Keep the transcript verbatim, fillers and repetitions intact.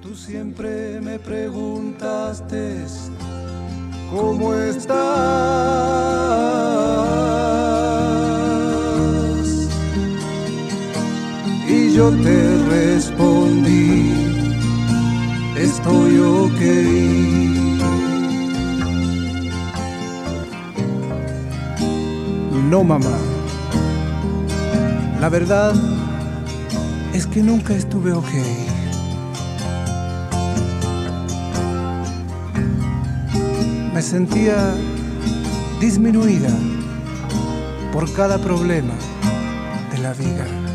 Tú siempre me preguntaste cómo estás y yo te respondí, estoy ok. No, mamá, la verdad es que nunca estuve ok. Me sentía disminuida por cada problema de la vida.